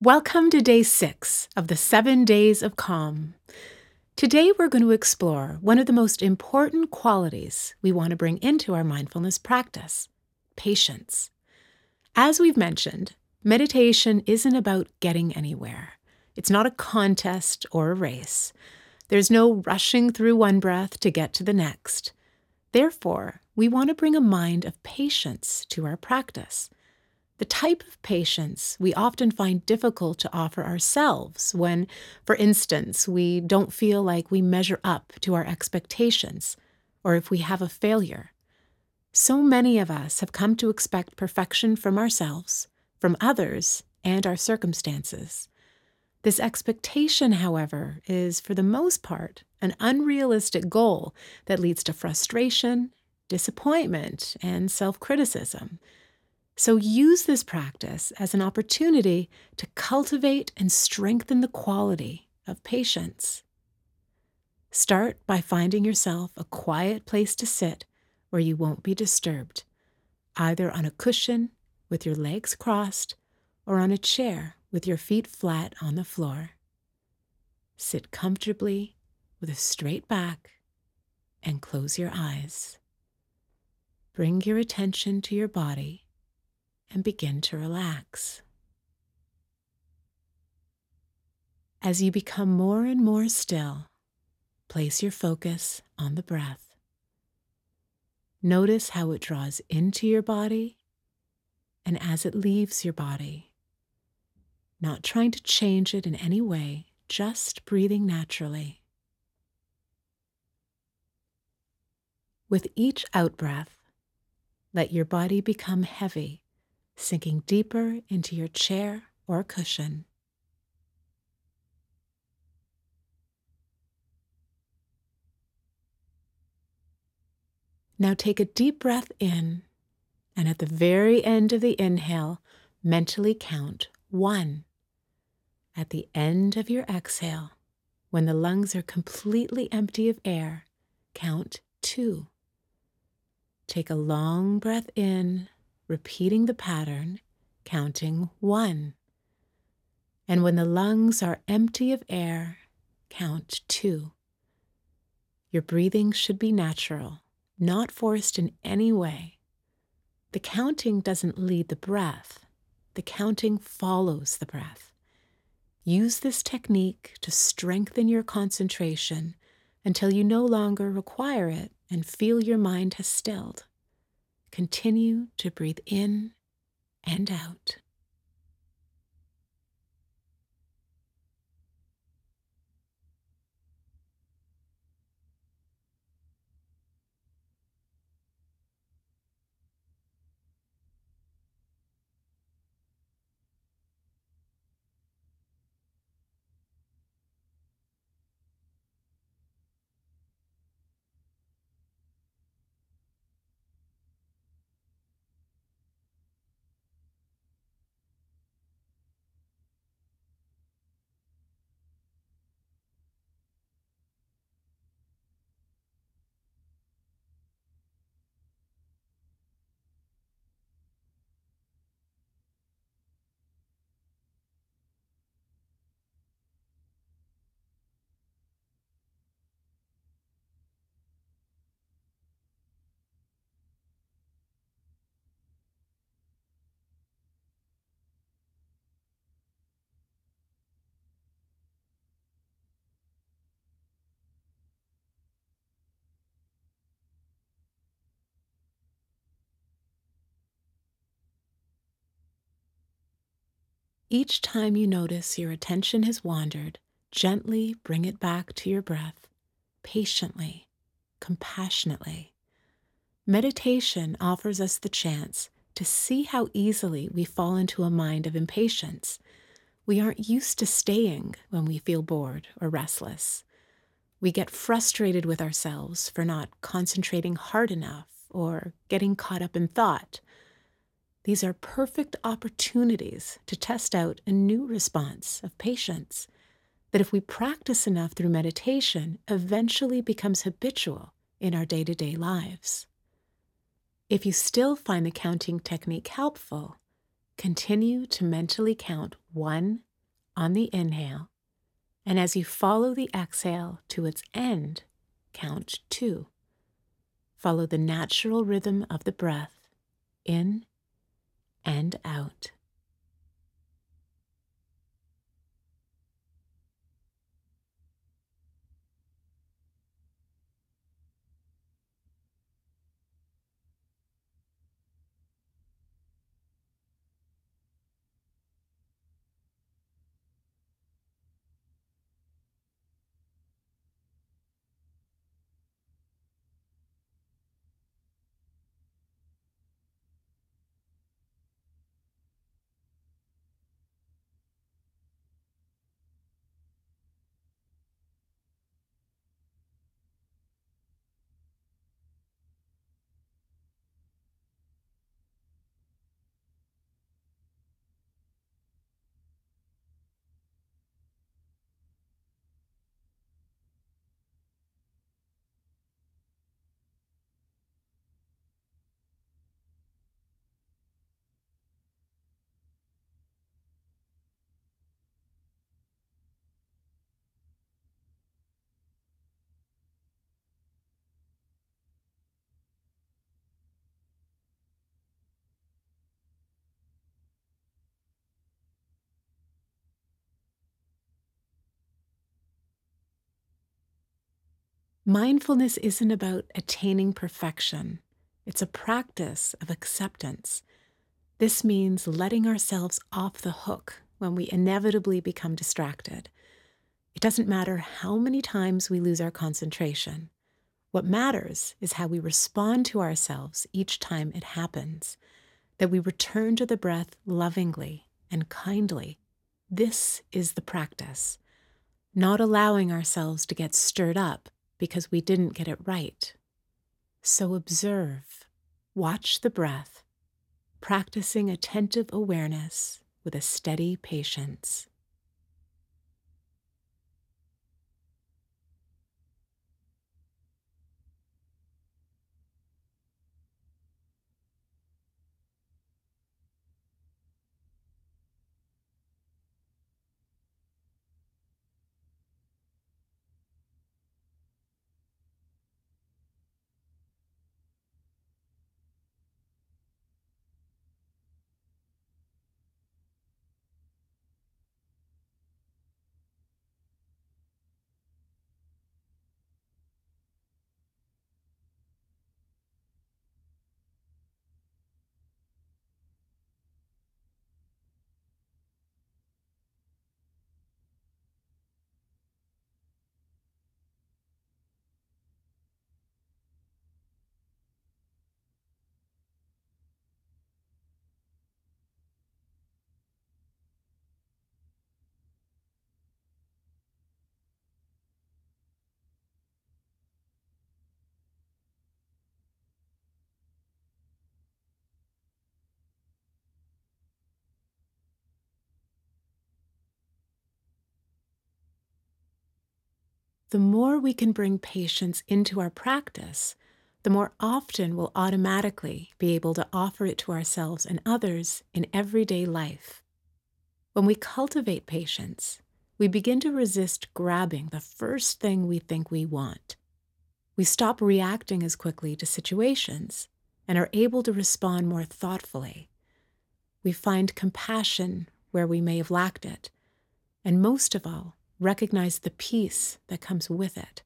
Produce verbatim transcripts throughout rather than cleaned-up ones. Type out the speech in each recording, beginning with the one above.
Welcome to day six of the seven days of calm. Today we're going to explore one of the most important qualities we want to bring into our mindfulness practice: patience. As we've mentioned, meditation isn't about getting anywhere. It's not a contest or a race. There's no rushing through one breath to get to the next. Therefore, we want to bring a mind of patience to our practice. The type of patience we often find difficult to offer ourselves when, for instance, we don't feel like we measure up to our expectations, or if we have a failure. So many of us have come to expect perfection from ourselves, from others, and our circumstances. This expectation, however, is, for the most part, an unrealistic goal that leads to frustration, disappointment, and self-criticism. So use this practice as an opportunity to cultivate and strengthen the quality of patience. Start by finding yourself a quiet place to sit where you won't be disturbed, either on a cushion with your legs crossed or on a chair with your feet flat on the floor. Sit comfortably with a straight back and close your eyes. Bring your attention to your body and begin to relax. As you become more and more still, place your focus on the breath. Notice how it draws into your body and as it leaves your body. Not trying to change it in any way, just breathing naturally. With each out-breath, let your body become heavy, sinking deeper into your chair or cushion. Now take a deep breath in, and at the very end of the inhale, mentally count one. At the end of your exhale, when the lungs are completely empty of air, count two. Take a long breath in, repeating the pattern, counting one. And when the lungs are empty of air, count two. Your breathing should be natural, not forced in any way. The counting doesn't lead the breath. The counting follows the breath. Use this technique to strengthen your concentration until you no longer require it and feel your mind has stilled. Continue to breathe in and out. Each time you notice your attention has wandered, gently bring it back to your breath, patiently, compassionately. Meditation offers us the chance to see how easily we fall into a mind of impatience. We aren't used to staying when we feel bored or restless. We get frustrated with ourselves for not concentrating hard enough or getting caught up in thought. These are perfect opportunities to test out a new response of patience that, if we practice enough through meditation, eventually becomes habitual in our day-to-day lives. If you still find the counting technique helpful, continue to mentally count one on the inhale, and as you follow the exhale to its end, count two. Follow the natural rhythm of the breath in and out. Mindfulness isn't about attaining perfection. It's a practice of acceptance. This means letting ourselves off the hook when we inevitably become distracted. It doesn't matter how many times we lose our concentration. What matters is how we respond to ourselves each time it happens, that we return to the breath lovingly and kindly. This is the practice, not allowing ourselves to get stirred up because we didn't get it right. So observe, watch the breath, practicing attentive awareness with a steady patience. The more we can bring patience into our practice, the more often we'll automatically be able to offer it to ourselves and others in everyday life. When we cultivate patience, we begin to resist grabbing the first thing we think we want. We stop reacting as quickly to situations and are able to respond more thoughtfully. We find compassion where we may have lacked it, and most of all, recognize the peace that comes with it.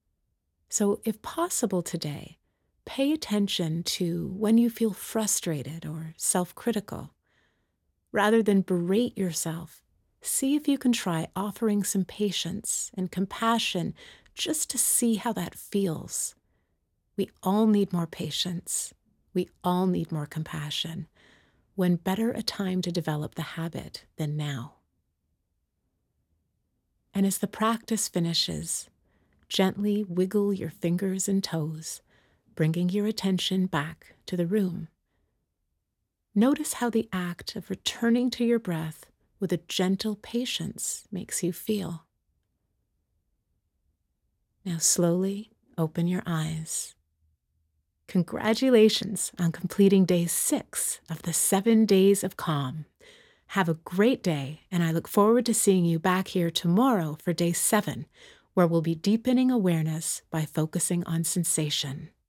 So, if possible today, pay attention to when you feel frustrated or self-critical. Rather than berate yourself, see if you can try offering some patience and compassion just to see how that feels. We all need more patience. We all need more compassion. When better a time to develop the habit than now? And as the practice finishes, gently wiggle your fingers and toes, bringing your attention back to the room. Notice how the act of returning to your breath with a gentle patience makes you feel. Now slowly open your eyes. Congratulations on completing day six of the seven days of calm. Have a great day, and I look forward to seeing you back here tomorrow for day seven, where we'll be deepening awareness by focusing on sensation.